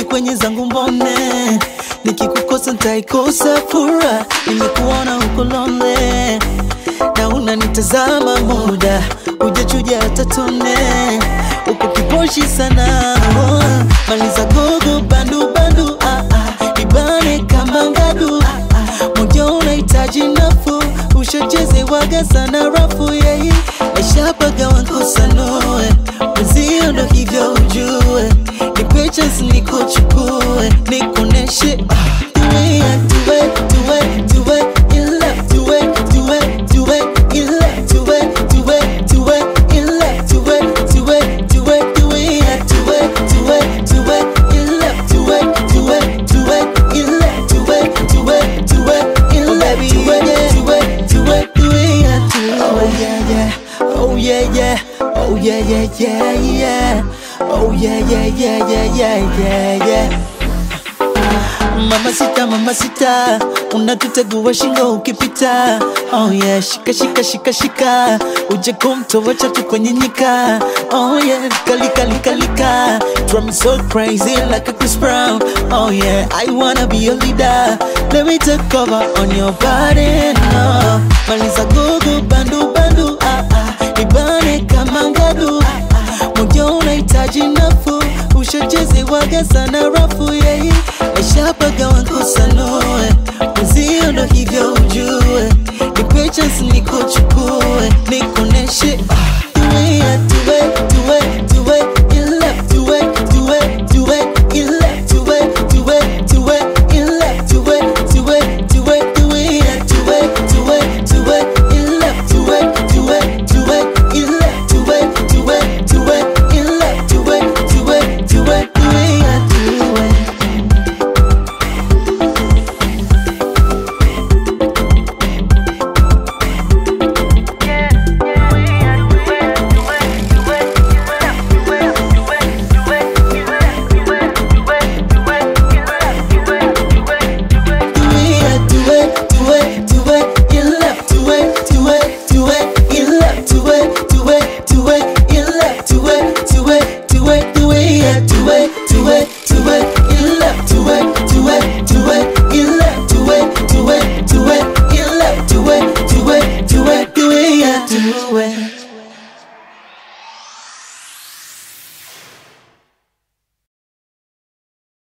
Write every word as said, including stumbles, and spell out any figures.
Staki kwenye zangu mbone, nikikukosa nitaikosa furaha. Nimekuona uko lonely na unanitazama muda, hujachuja hata tone, uko kiposhi sana. Oh, maliza gogo bandu bandu, ah ah, ibane kama ngadu, ah ah, moyo unahitaji nafuu, ushachezewaga sana rafu, yeah, yeah. Nishapaga wankosa noe, mwenzio ndo hivyo ujue, nipe chance nikuchukue, nikuoneshe ah, the way I do it, do it, do it, in love, do it, do it, do it, in love, do it, do it, do it, in love, do it, do it, do it, the way I do it, do it, do it, in love, do it, do it, do it, in love, do it, do it, do it, in love, do it, do it, do it, the way I do it. Oh yeah yeah, oh yeah yeah, oh yeah yeah yeah yeah, oh yeah yeah yeah yeah yeah yeah yeah. Mama sita, mama sita, unatutegua shingo ukipita. Oh yeah, shika shika shika shika, uje kumtoa chatu kwenye nyika. Oh yeah, kalika lika lika, drive me so crazy like a Chris Brown. Oh yeah, I wanna be your leader, let me take over on your body now. Maliza gogo bandu bandu, ah ah, ibane kama ngadu, ah ah, moyo unahitaji nafuu, ushachezewaga sana rafu, yeah, yeah. Nishapaga wankosa noe, mwenzio ndo hivyo ujue, nipe chance nikuchukue, nikuoneshe ah.